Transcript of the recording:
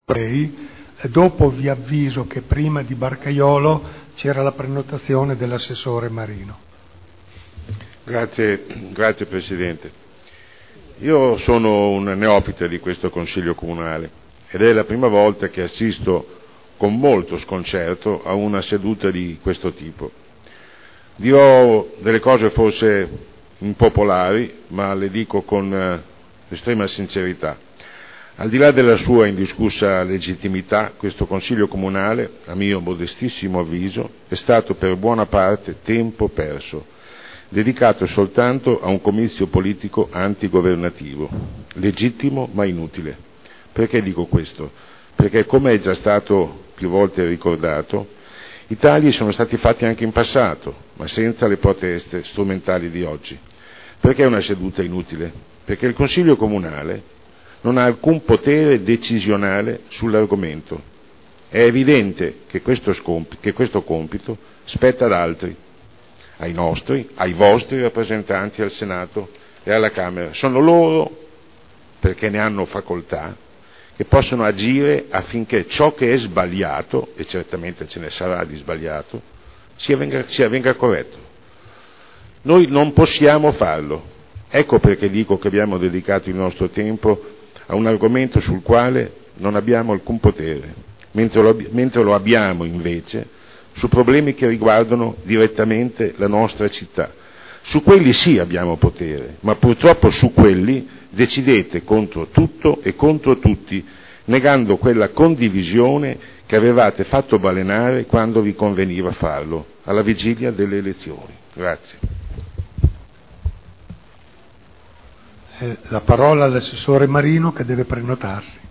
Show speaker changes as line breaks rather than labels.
Dopo vi avviso che prima di Barcaiolo c'era la prenotazione dell'assessore Marino.
Grazie Presidente. Io sono un neofita di questo Consiglio Comunale ed è la prima volta che assisto con molto sconcerto a una seduta di questo tipo. Dirò delle cose forse impopolari, ma le dico con estrema sincerità. Al di là della sua indiscussa legittimità, questo Consiglio Comunale, a mio modestissimo avviso, è stato per buona parte tempo perso, dedicato soltanto a un comizio politico antigovernativo, legittimo ma inutile. Perché dico questo? Perché, come è già stato più volte ricordato, i tagli sono stati fatti anche in passato, ma senza le proteste strumentali di oggi. Perché è una seduta inutile? Perché il Consiglio Comunale non ha alcun potere decisionale sull'argomento. È evidente che questo compito spetta ad altri, ai nostri, ai vostri rappresentanti al Senato e alla Camera. Sono loro, perché ne hanno facoltà, che possono agire affinché ciò che è sbagliato, e certamente ce ne sarà di sbagliato, venga corretto. Noi non possiamo farlo. Ecco perché dico che abbiamo dedicato il nostro tempo a un argomento sul quale non abbiamo alcun potere, mentre lo abbiamo invece su problemi che riguardano direttamente la nostra città. Su quelli sì abbiamo potere, ma purtroppo su quelli decidete contro tutto e contro tutti, negando quella condivisione che avevate fatto balenare quando vi conveniva farlo, alla vigilia delle elezioni. Grazie.
La parola all'assessore Marino che deve prenotarsi.